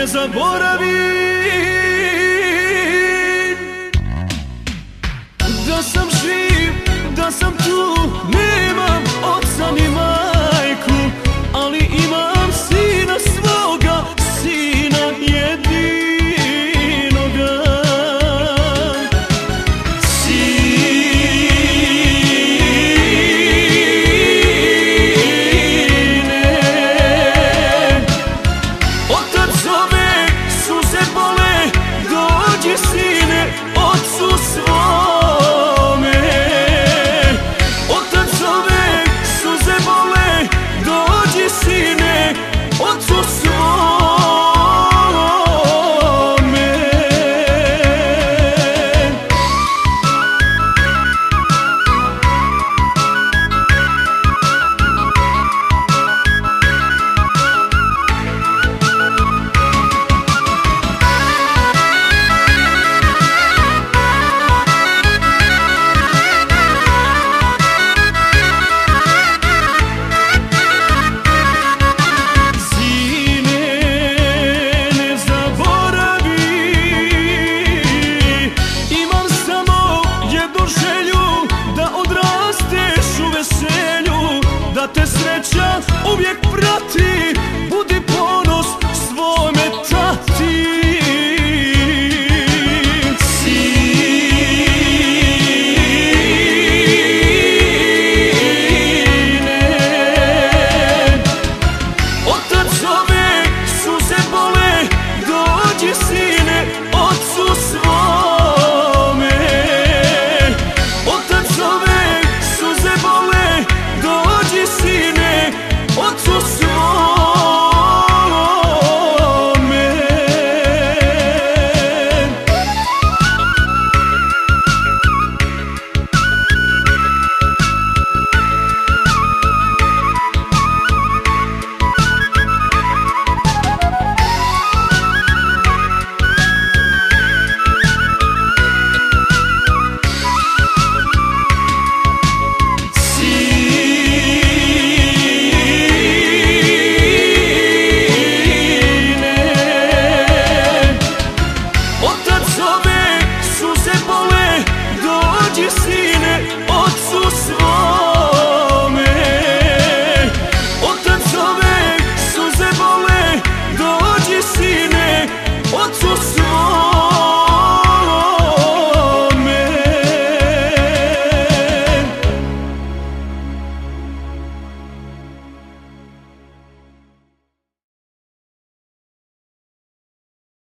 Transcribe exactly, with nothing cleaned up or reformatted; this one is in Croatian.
ne zaboravim da sam živ, da sam tu. Nemam oca ni majku, ali imam sina svoga, sina jedinoga. Sine, otac zove, suze bole, dođi sine ocu svome. Otac zove, suze bole, dođi sine ocu svome. Da te sreća uvijek prati, budi ponos svome tati. Sine, otac zove, suze bole, dođi sine ocu svome. Otac zove, suze bole, dođi sine ocu svome. Sine ocu svome. Otac zove, suze bole, dođi sine ocu svome.